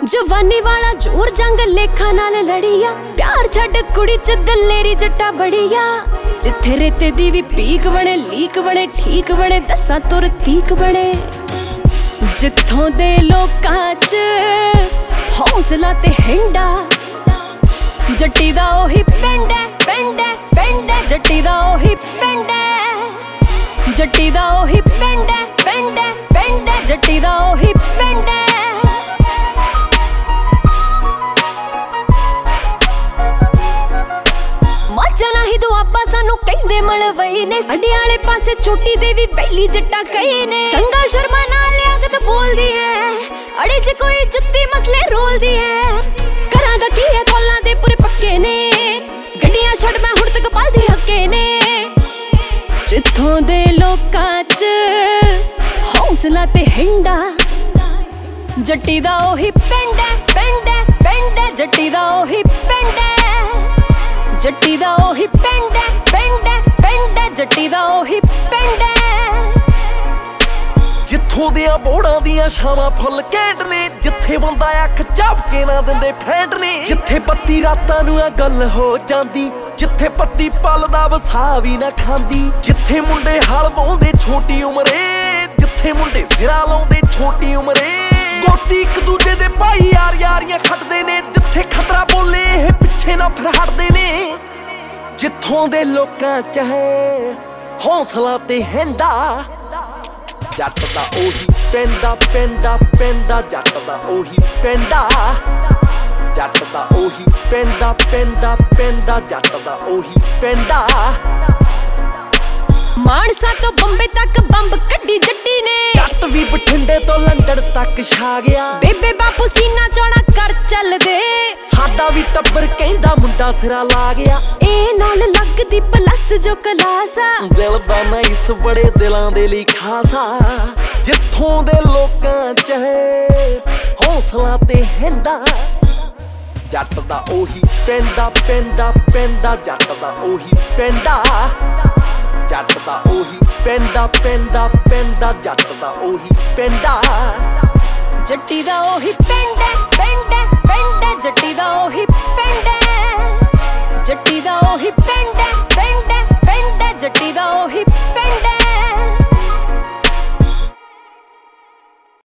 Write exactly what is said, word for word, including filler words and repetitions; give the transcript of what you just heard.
जवानी वाला जोर जंग लेखा नाल लड़िया, प्यार छड़ कुड़ी च दलेरी जट्टा बड़िया। जिथे रेते दी भी पीक बने, लीक बने, ठीक बने, दसा तुर तीक बने। जिथों दे लोकां च हौसला ते हिंडा, जट्टी दा ओही पिंड है, पिंड है, पिंड है, जट्टी दा ओही पिंड है, जट्टी दा ओही पिंड है, पिंड है, पिंड है, जट्टी दा ओही पिंड है। माचा ही दुआबा सानू कहंदे मलवई ने, साडे आले पासे छोटी दे भी पहली जट्टा कई ने। संगा शर्मा नाल आदत बोलदी है, अड़े जे कोई जुत्ती मसले रोलदी है। घरां दा की है कोलां दे पूरे पक्के ने, गड्डियां छड़ मैं हुण तक पालदी हक्के ने। जिथों दे लोकां च हौसला ते हिंडा, जट्टी दा ओही पिंड है, पिंड है, पिंड है, जट्टी दा ओही पिंड है, जट्टी दा ओही पिंड है, पिंड है, पिंड है, जट्टी दा ओही पिंड है। जिथों दियां बोड़ां दियां छावां फुल कैंड ने, जिथे बंदा अख झपके ना दिंदे फैंड ने। जिथे पत्ती रातां नूं आ गल हो जांदी, जिथे पत्ती पल दा वसा भी ना खांदी। जिथे मुंडे हल वाउंदे छोटी उमरे, जिथे मुंडे सिरा लाउंदे छोटी उमरे। गोती एक दूजे दे भाई यार यारियां खटदे ने, जिथे खतरा बोले ਇਹ पिछे ना फिर हटदे ने। जिथों दे लोकां च है हौसला ते हिंडा, जट दा ओही पिंडा, पिंडा, पिंडा, जट दा ओही पिंडा, जट दा ओही पिंडा, पिंडा, पिंडा, जट दा ओही पिंडा। मानसा तो बंबे तक बंब कड्डी जट्टी ने, जट भी बठिंडे तो लंदन तक छा गया। बेबे बापू सीना चौड़ा कर चल दे, साडा भी टब्बर कहंदा मुंडा सिरा ला गया। ए नाल लगदी प्लस जो कलासा, दिल दा नाइस बड़े दिलां दे लई खासा। जिथों दे लोकां च है हौसला ते हिंडा, जट दा ओही पिंडा, पिंडा, पिंडा, जट दा ओही पिंडा, जट दा ओही पिंडा, पिंडा, पिंडा, जट दा ओही पिंडा। जट्टी दा ओही पिंड है,